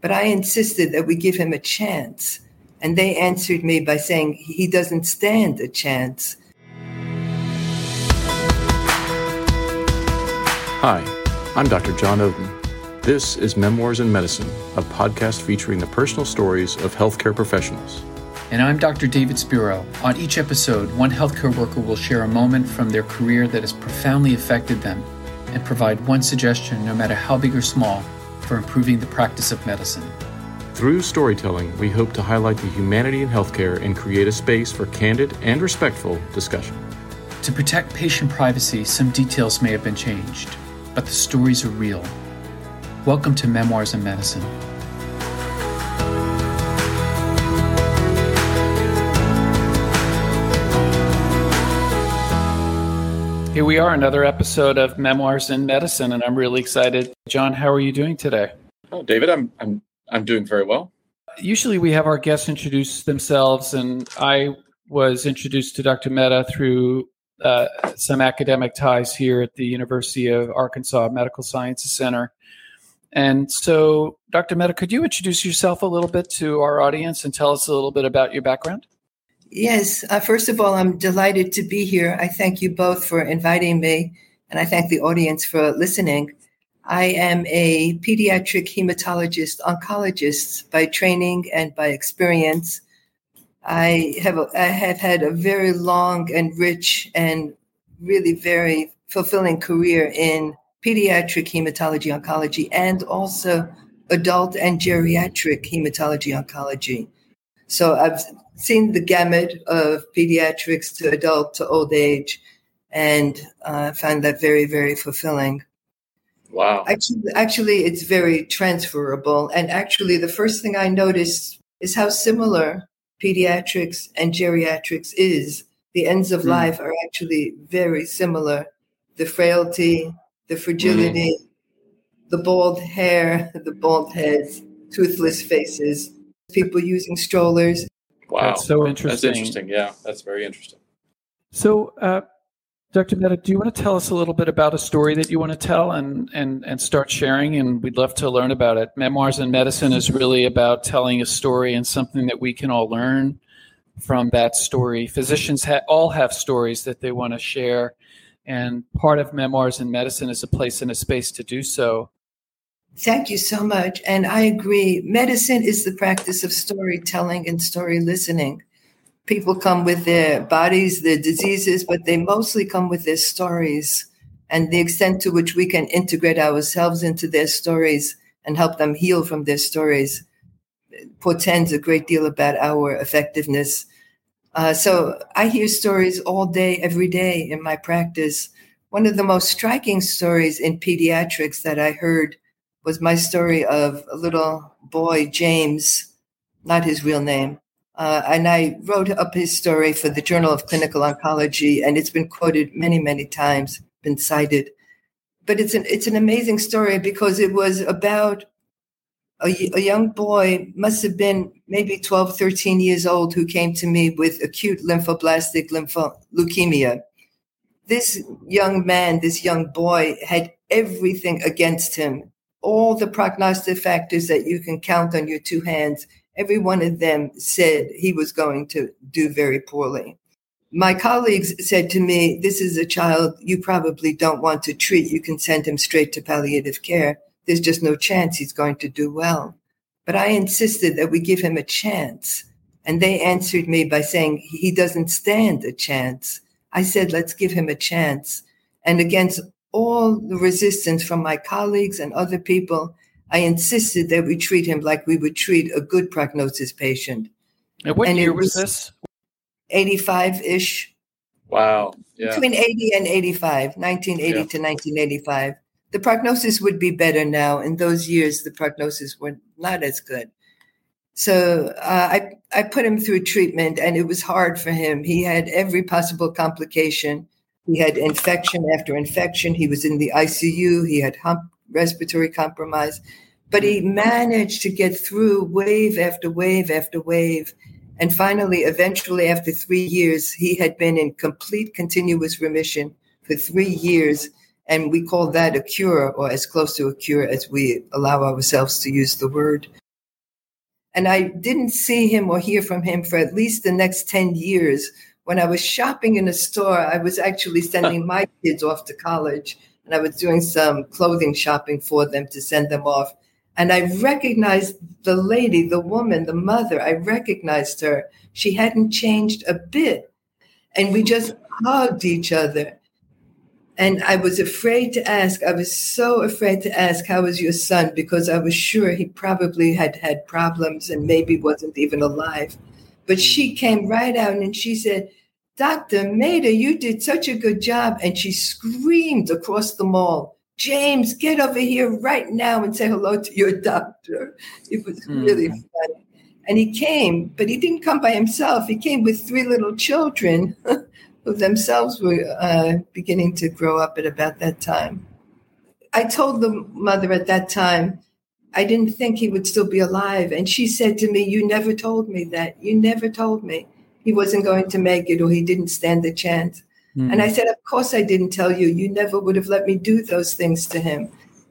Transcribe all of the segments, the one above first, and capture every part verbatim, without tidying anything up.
but I insisted that we give him a chance. And they answered me by saying he doesn't stand a chance. Hi, I'm Doctor John Oden. This is Memoirs in Medicine, a podcast featuring the personal stories of healthcare professionals. And I'm Doctor David Spiro. On each episode, one healthcare worker will share a moment from their career that has profoundly affected them and provide one suggestion, no matter how big or small, for improving the practice of medicine. Through storytelling, we hope to highlight the humanity in healthcare and create a space for candid and respectful discussion. To protect patient privacy, some details may have been changed, but the stories are real. Welcome to Memoirs in Medicine. Here we are, another episode of Memoirs in Medicine, and I'm really excited. John, how are you doing today? Oh, David, I'm I'm I'm doing very well. Usually we have our guests introduce themselves, and I was introduced to Doctor Mehta through uh, some academic ties here at the University of Arkansas Medical Sciences Center. And so, Doctor Mehta, could you introduce yourself a little bit to our audience and tell us a little bit about your background? Yes. Uh, first of all, I'm delighted to be here. I thank you both for inviting me, and I thank the audience for listening. I am a pediatric hematologist oncologist by training and by experience. I have a, I have had a very long and rich and really very fulfilling career in pediatric hematology oncology and also adult and geriatric hematology oncology. So I've seen the gamut of pediatrics to adult to old age, and I uh, find that very, very fulfilling. Wow. Actually, actually, it's very transferable. And actually, the first thing I noticed is how similar pediatrics and geriatrics is. The ends of mm. life are actually very similar. The frailty, the fragility, mm. the bald hair, the bald heads, toothless faces, people using strollers. Wow. That's so interesting. That's interesting. Yeah, that's very interesting. So, uh, Doctor Mehta, do you want to tell us a little bit about a story that you want to tell and, and, and start sharing? And we'd love to learn about it. Memoirs in Medicine is really about telling a story and something that we can all learn from that story. Physicians ha- all have stories that they want to share. And part of Memoirs in Medicine is a place and a space to do so. Thank you so much. And I agree. Medicine is the practice of storytelling and story listening. People come with their bodies, their diseases, but they mostly come with their stories. And the extent to which we can integrate ourselves into their stories and help them heal from their stories portends a great deal about our effectiveness. Uh, so I hear stories all day, every day in my practice. One of the most striking stories in pediatrics that I heard was my story of a little boy, James, not his real name. Uh, and I wrote up his story for the Journal of Clinical Oncology, and it's been quoted many, many times, been cited. But it's an it's an amazing story because it was about a, a young boy, must have been maybe twelve, thirteen years old, who came to me with acute lymphoblastic lympho- leukemia. This young man, this young boy, had everything against him. All the prognostic factors that you can count on your two hands, every one of them said he was going to do very poorly. My colleagues said to me, this is a child you probably don't want to treat. You can send him straight to palliative care. There's just no chance he's going to do well. But I insisted that we give him a chance. And they answered me by saying he doesn't stand a chance. I said, let's give him a chance. And against all the resistance from my colleagues and other people, I insisted that we treat him like we would treat a good prognosis patient. And what and year was, was this? eighty-five-ish. Wow. Yeah. Between eighty and eighty-five, nineteen eighty yeah. to nineteen eighty-five. The prognosis would be better now. In those years, the prognosis were not as good. So uh, I, I put him through treatment, and it was hard for him. He had every possible complication. He had infection after infection. He was in the I C U. He had hump, respiratory compromise. But he managed to get through wave after wave after wave. And finally, eventually, after three years, he had been in complete continuous remission for three years. And we call that a cure, or as close to a cure as we allow ourselves to use the word. And I didn't see him or hear from him for at least the next ten years. When I was shopping in a store, I was actually sending my kids off to college, and I was doing some clothing shopping for them to send them off. And I recognized the lady, the woman, the mother. I recognized her. She hadn't changed a bit. And we just hugged each other. And I was afraid to ask. I was so afraid to ask, how is your son? Because I was sure he probably had had problems and maybe wasn't even alive. But she came right out and she said, Doctor Maida, you did such a good job. And she screamed across the mall, James, get over here right now and say hello to your doctor. It was mm. really funny. And he came, but he didn't come by himself. He came with three little children who themselves were uh, beginning to grow up at about that time. I told the mother at that time, I didn't think he would still be alive. And she said to me, you never told me that. You never told me he wasn't going to make it or he didn't stand a chance. Mm. And I said, of course I didn't tell you. You never would have let me do those things to him.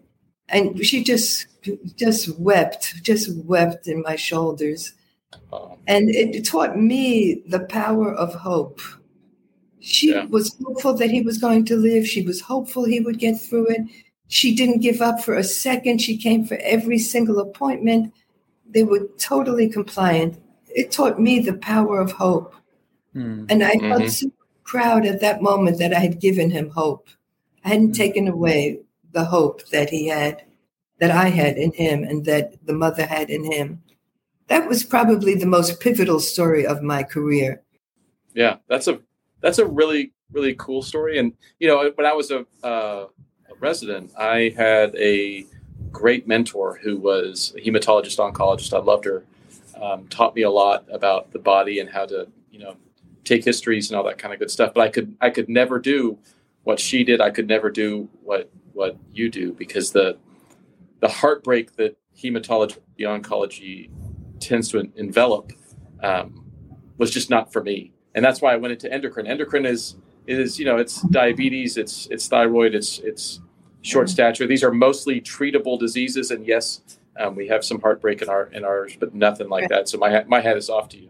And she just just wept, just wept in my shoulders. Oh. And it taught me the power of hope. She yeah. was hopeful that he was going to live. She was hopeful he would get through it. She didn't give up for a second. She came for every single appointment. They were totally compliant. It taught me the power of hope. Mm. And I mm-hmm. felt so proud at that moment that I had given him hope. I hadn't mm. taken away the hope that he had, that I had in him, and that the mother had in him. That was probably the most pivotal story of my career. Yeah, that's a that's a really, really cool story. And, you know, when I was a, uh, a resident, I had a great mentor who was a hematologist oncologist. I loved her. Um, taught me a lot about the body and how to, you know, take histories and all that kind of good stuff. But I could I could never do what she did. I could never do what what you do, because the the heartbreak that hematology, the oncology tends to envelop um, was just not for me. And that's why I went into endocrine. Endocrine is is, you know, it's diabetes, it's it's thyroid, it's it's short stature. These are mostly treatable diseases. And yes, um, we have some heartbreak in our in ours, but nothing like that. So my my hat is off to you.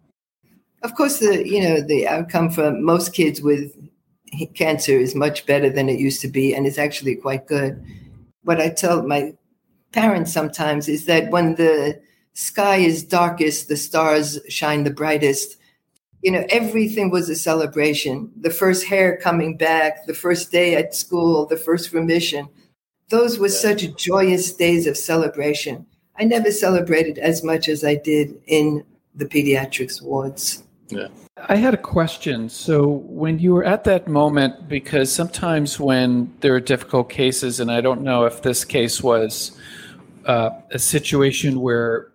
Of course, the you know the outcome for most kids with cancer is much better than it used to be, and it's actually quite good. What I tell my parents sometimes is that when the sky is darkest, the stars shine the brightest. You know, everything was a celebration. The first hair coming back, the first day at school, the first remission. Those were yeah. such joyous days of celebration. I never celebrated as much as I did in the pediatrics wards. Yeah. I had a question. So when you were at that moment, because sometimes when there are difficult cases, and I don't know if this case was uh, a situation where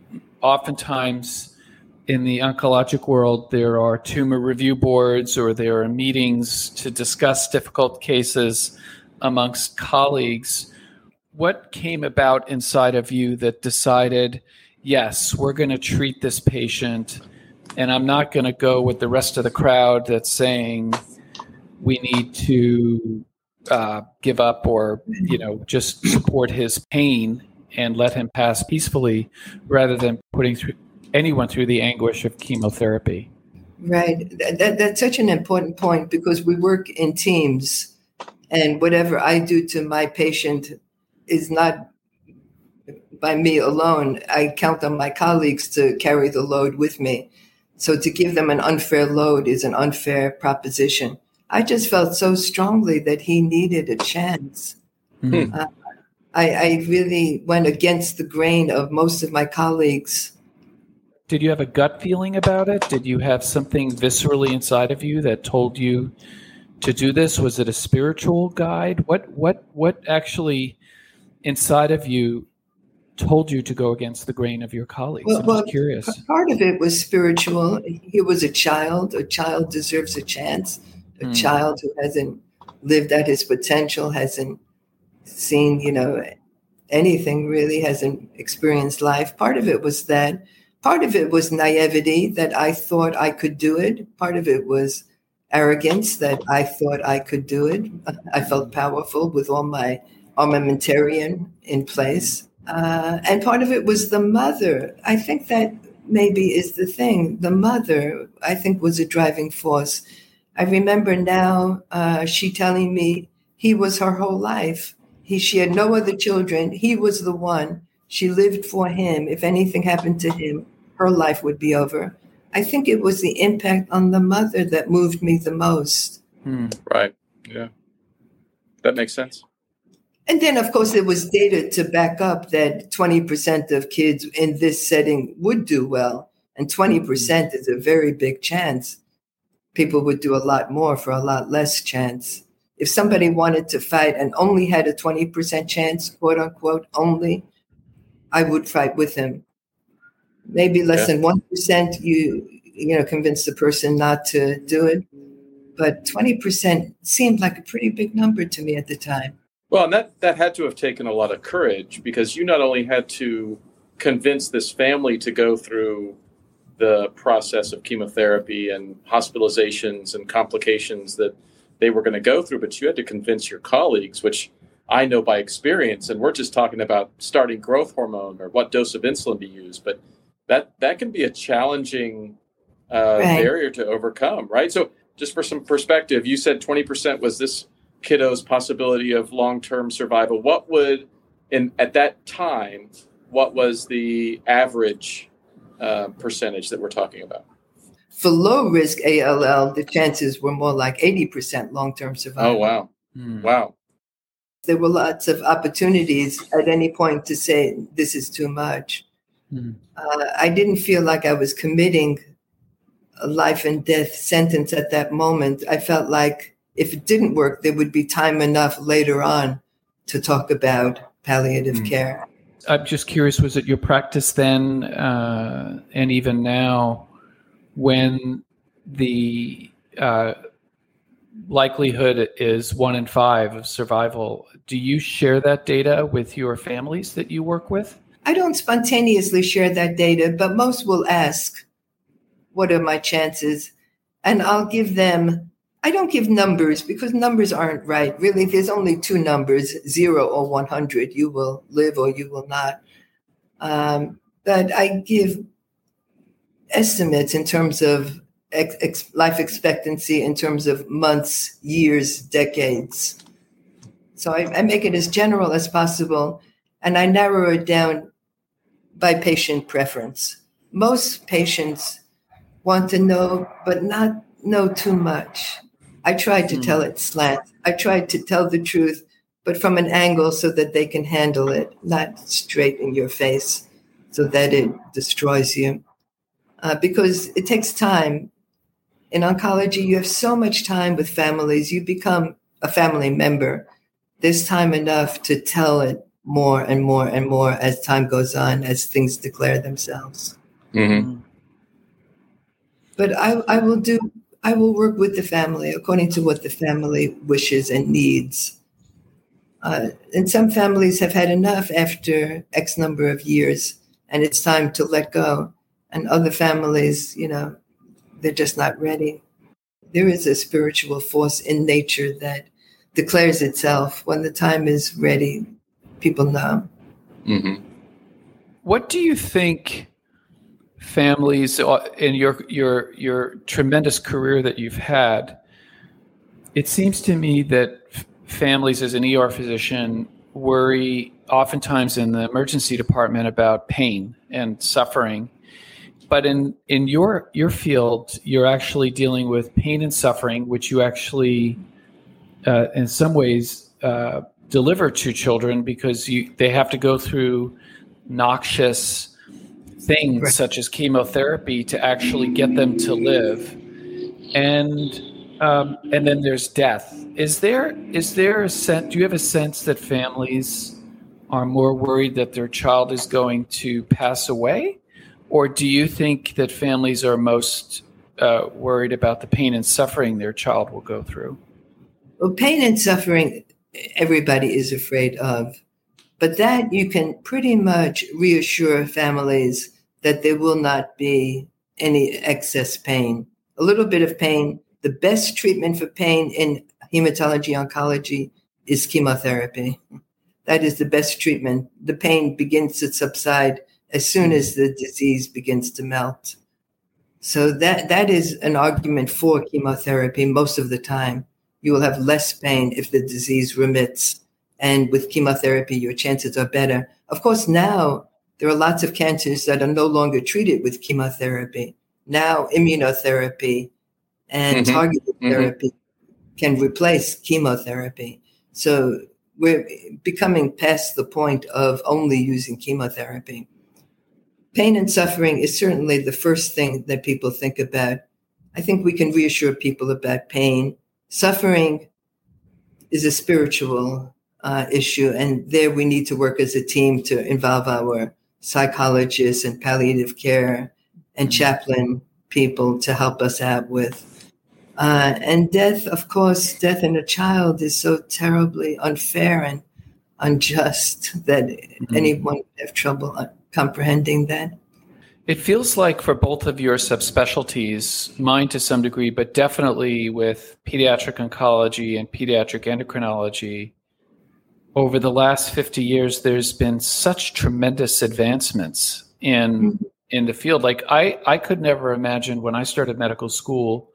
oftentimes in the oncologic world, there are tumor review boards or there are meetings to discuss difficult cases amongst colleagues. What came about inside of you that decided, yes, we're going to treat this patient, and I'm not going to go with the rest of the crowd that's saying we need to uh, give up or, you know, just support his pain and let him pass peacefully, rather than putting through anyone through the anguish of chemotherapy? Right. That, that's such an important point, because we work in teams, and whatever I do to my patient is not by me alone. I count on my colleagues to carry the load with me. So to give them an unfair load is an unfair proposition. I just felt so strongly that he needed a chance. Mm-hmm. Uh, I, I really went against the grain of most of my colleagues. Did you have a gut feeling about it? Did you have something viscerally inside of you that told you to do this? Was it a spiritual guide? What what what actually inside of you told you to go against the grain of your colleagues? Well, I'm well, just curious. Part of it was spiritual. He was a child. A child deserves a chance. A mm. child who hasn't lived at his potential, hasn't seen, you know, anything really, hasn't experienced life. Part of it was that. Part of it was naivety, that I thought I could do it. Part of it was arrogance, that I thought I could do it. I felt powerful with all my armamentarium in place. Uh, and part of it was the mother. I think that maybe is the thing. The mother, I think, was a driving force. I remember now uh, she telling me he was her whole life. He, she had no other children. He was the one. She lived for him. If anything happened to him, her life would be over. I think it was the impact on the mother that moved me the most. Hmm. Right. Yeah. That makes sense. And then, of course, there was data to back up that twenty percent of kids in this setting would do well. And twenty percent is a very big chance. People would do a lot more for a lot less chance. If somebody wanted to fight and only had a twenty percent chance, quote unquote, only, I would fight with him. Maybe less yeah. than one percent, you, you know, convince the person not to do it. But twenty percent seemed like a pretty big number to me at the time. Well, and that, that had to have taken a lot of courage, because you not only had to convince this family to go through the process of chemotherapy and hospitalizations and complications that they were going to go through, but you had to convince your colleagues, which I know by experience, and we're just talking about starting growth hormone or what dose of insulin to use, but that, that can be a challenging uh, right. barrier to overcome, right? So just for some perspective, you said twenty percent was this kiddo's possibility of long-term survival. What would, in at that time, what was the average uh, percentage that we're talking about? For low-risk A L L, the chances were more like eighty percent long-term survival. Oh, wow. Hmm. Wow. There were lots of opportunities at any point to say, this is too much. Hmm. Uh, I didn't feel like I was committing a life and death sentence at that moment. I felt like if it didn't work, there would be time enough later on to talk about palliative mm. care. I'm just curious, was it your practice then uh, and even now when the uh, likelihood is one in five of survival, do you share that data with your families that you work with? I don't spontaneously share that data, but most will ask, what are my chances? And I'll give them I don't give numbers because numbers aren't right. Really, there's only two numbers, zero or one hundred. You will live or you will not. Um, but I give estimates in terms of ex- ex- life expectancy, in terms of months, years, decades. So I, I make it as general as possible, and I narrow it down by patient preference. Most patients want to know, but not know too much. I tried to mm. tell it slant. I tried to tell the truth, but from an angle so that they can handle it, not straight in your face so that it destroys you. Uh, because it takes time. In oncology, you have so much time with families. You become a family member. There's time enough to tell it more and more and more as time goes on, as things declare themselves. Mm-hmm. But I, I will do... I will work with the family according to what the family wishes and needs. Uh, and some families have had enough after X number of years, and it's time to let go. And other families, you know, they're just not ready. There is a spiritual force in nature that declares itself. When the time is ready, people know. Mm-hmm. What do you think families in your your your tremendous career that you've had? It seems to me that f- families as an E R physician worry oftentimes in the emergency department about pain and suffering. But in, in your your field, you're actually dealing with pain and suffering, which you actually, uh, in some ways, uh, deliver to children because you they have to go through noxious things right. such as chemotherapy to actually get them to live, and um, and then there's death. Is there is there a sense? Do you have a sense that families are more worried that their child is going to pass away, or do you think that families are most uh, worried about the pain and suffering their child will go through? Well, pain and suffering, everybody is afraid of. But that you can pretty much reassure families that there will not be any excess pain. A little bit of pain. The best treatment for pain in hematology oncology is chemotherapy. that is the best treatment. The pain begins to subside as soon as the disease begins to melt. So that that is an argument for chemotherapy most of the time. You will have less pain if the disease remits. And with chemotherapy, your chances are better. Of course, now there are lots of cancers that are no longer treated with chemotherapy. Now immunotherapy and mm-hmm. targeted mm-hmm. therapy can replace chemotherapy. So we're becoming past the point of only using chemotherapy. Pain and suffering is certainly the first thing that people think about. I think we can reassure people about pain. Suffering is a spiritual uh, issue, and there we need to work as a team to involve our psychologists and palliative care and chaplain people to help us out with. Uh, and death, of course, death in a child is so terribly unfair and unjust that mm-hmm. anyone would have trouble comprehending that. It feels like for both of your subspecialties, mine to some degree, but definitely with pediatric oncology and pediatric endocrinology, over the last fifty years, there's been such tremendous advancements in mm-hmm. in the field. Like I, I could never imagine when I started medical school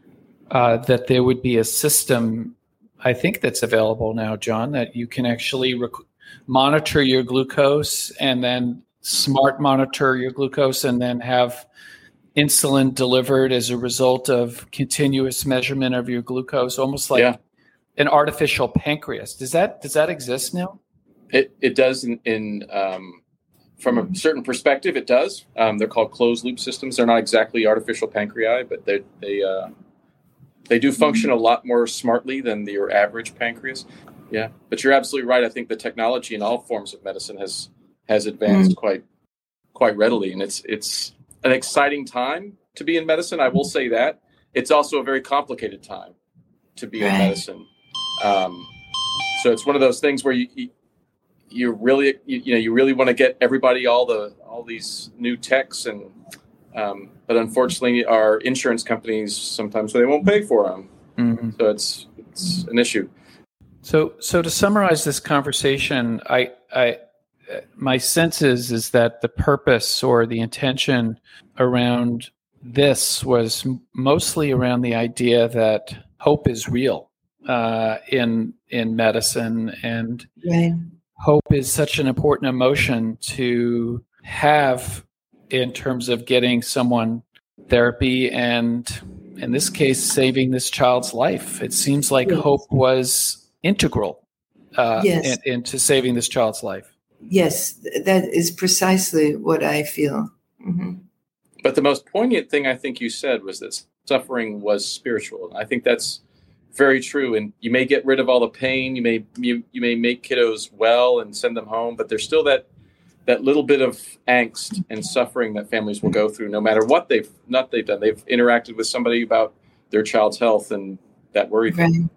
uh, that there would be a system, I think that's available now, John, that you can actually rec- monitor your glucose and then smart monitor your glucose and then have insulin delivered as a result of continuous measurement of your glucose, almost like yeah. an artificial pancreas. Does that does that exist now? It it does in, in um, from a certain perspective. It does. Um, they're called closed loop systems. They're not exactly artificial pancreas, but they they uh, they do function a lot more smartly than your average pancreas. Yeah, but you're absolutely right. I think the technology in all forms of medicine has has advanced mm. quite quite readily, and it's it's an exciting time to be in medicine. I will say that. It's also a very complicated time to be right. in medicine. Um, so it's one of those things where you you, you really you, you know you really want to get everybody all the all these new techs, and um, but unfortunately our insurance companies sometimes they won't pay for them. Mm-hmm. So it's it's an issue. So so to summarize this conversation, I I. my sense is, is that the purpose or the intention around this was mostly around the idea that hope is real uh, in in medicine, and right. hope is such an important emotion to have in terms of getting someone therapy and, in this case, saving this child's life. It seems like yes. hope was integral uh, yes. in, into saving this child's life. Yes, that is precisely what I feel. Mm-hmm. But the most poignant thing I think you said was that suffering was spiritual. I think that's very true. And you may get rid of all the pain. You may you, you may make kiddos well and send them home, but there's still that that little bit of angst and suffering that families will go through, no matter what they've not they've done. They've interacted with somebody about their child's health, and that worry right. them.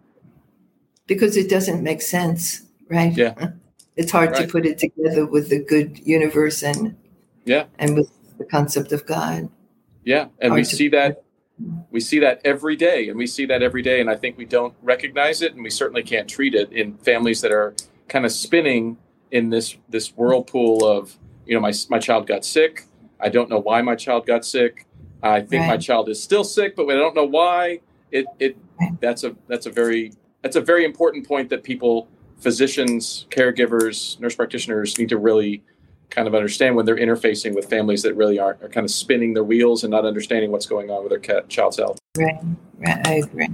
Because it doesn't make sense, right? Yeah. It's hard right. to put it together with the good universe and yeah, and with the concept of God. Yeah, and hard we see that we see that every day, and we see that every day, and I think we don't recognize it, and we certainly can't treat it in families that are kind of spinning in this this whirlpool of, you know, my my child got sick. I don't know why my child got sick. I think right. my child is still sick, but I don't know why. It it right. that's a that's a very that's a very important point that people. Physicians, caregivers, nurse practitioners need to really kind of understand when they're interfacing with families that really are, are kind of spinning their wheels and not understanding what's going on with their cat, child's health. Right, right, I agree.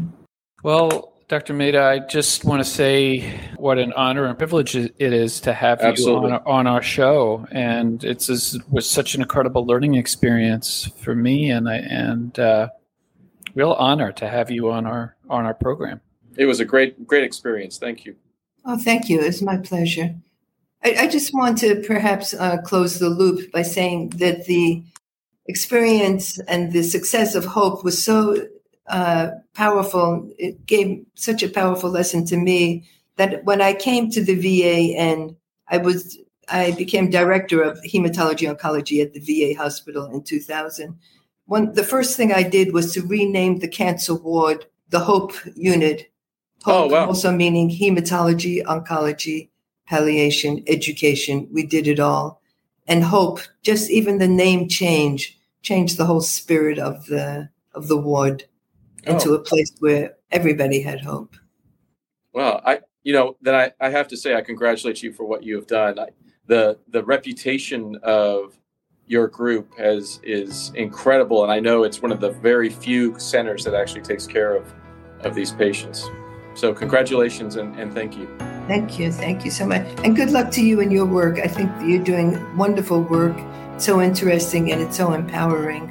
Well, Doctor Mehta, I just want to say what an honor and privilege it is to have Absolutely. you on, on our show, and it's it was such an incredible learning experience for me, and I, and uh, real honor to have you on our on our program. It was a great great experience. Thank you. Oh, thank you. It's my pleasure. I, I just want to perhaps uh, close the loop by saying that the experience and the success of Hope was so uh, powerful. It gave such a powerful lesson to me that when I came to the V A and I was, I became director of hematology oncology at the V A hospital in two thousand. One, the first thing I did was to rename the cancer ward the Hope unit. Hope, oh, wow. also meaning hematology, oncology, palliation, education. We did it all. And hope, just even the name change, changed the whole spirit of the of the ward into oh. a place where everybody had hope. Well, I, you know, then I, I have to say, I congratulate you for what you have done. I, the the reputation of your group has is incredible, and I know it's one of the very few centers that actually takes care of of these patients. So congratulations and, and thank you. Thank you. Thank you so much. And good luck to you in your work. I think you're doing wonderful work. It's so interesting and it's so empowering.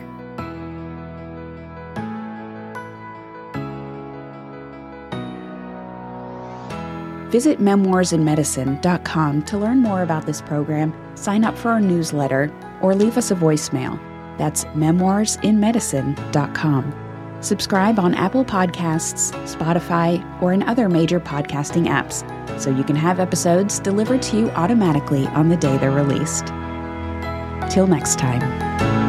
Visit memoirs in medicine dot com to learn more about this program, sign up for our newsletter, or leave us a voicemail. That's memoirs in medicine dot com. Subscribe on Apple Podcasts, Spotify, or in other major podcasting apps so you can have episodes delivered to you automatically on the day they're released. Till next time.